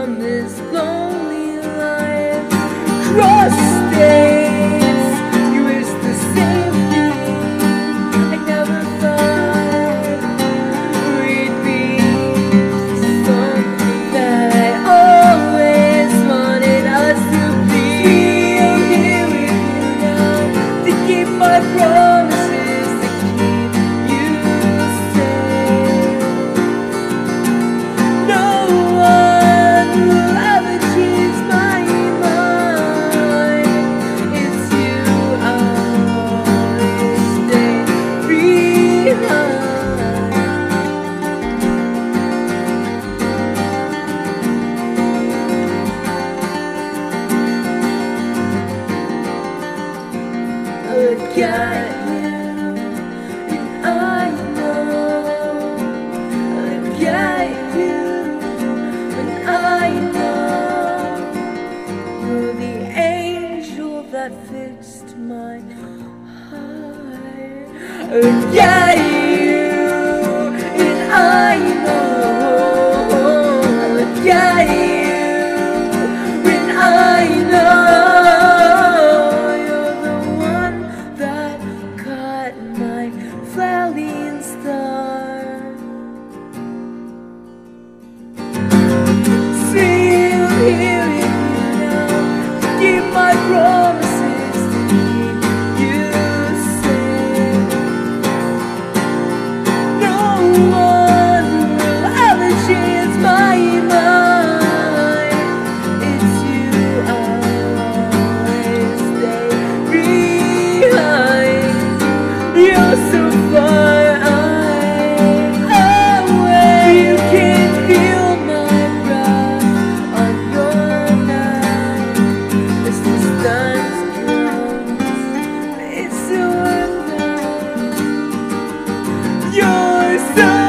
from this lonely life. Cross states, you wish the same thing. I never thought we'd be something that I always wanted us to be. I'm here with you now to keep my promises, to keep you safe. No one will ever change my mind. It's you, I'll always stay behind. Look at you, and I know. Look at you, and I know. You're the angel that fixed my heart. Look at you, and I know. Look at you, and I know. You're the one that caught my falling star. Still here with you now to keep my promises, to keep you safe. No one will ever change my mind. It's you, I'll always stay behind. You're so far away, you can feel my breath on your neck as the distance grows. It's so undone. You're so